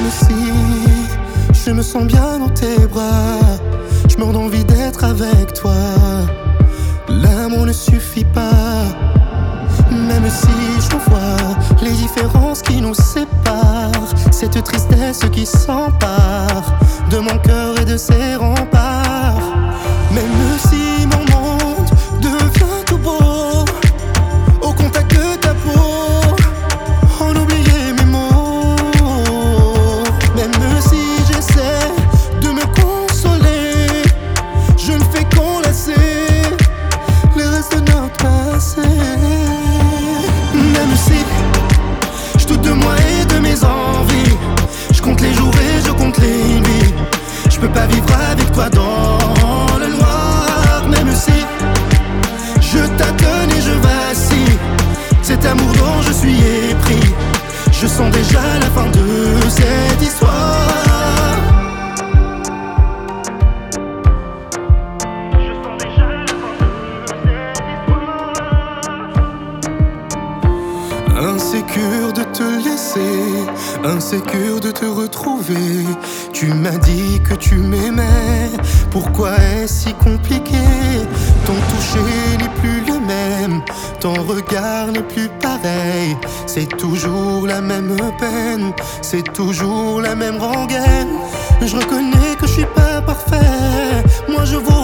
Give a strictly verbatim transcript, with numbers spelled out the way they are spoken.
Même si je me sens bien dans tes bras, je meurs d'envie d'être avec toi. L'amour ne suffit pas. Même si je vois les différences qui nous séparent, cette tristesse qui s'empare de mon cœur et de ses remparts. Même si mon monde devient tout beau au contact de ta peau, en oublier mes mots. Même si j'essaie de me consoler, je ne fais qu'enlacer les restes de notre passé. Même si je doute de moi et de mes envies, je compte les jours et je compte les nuits. Je peux pas vivre avec toi dans le noir. Même si je tâtonne et je vacille, cet amour dont je suis épris, je sens déjà la fin de cette histoire. Insécure de te laisser, insécure de te retrouver. Tu m'as dit que tu m'aimais, pourquoi est-ce si compliqué? Ton toucher n'est plus le même, ton regard n'est plus pareil. C'est toujours la même peine, c'est toujours la même rengaine. Je reconnais que je suis pas parfait, moi je vaux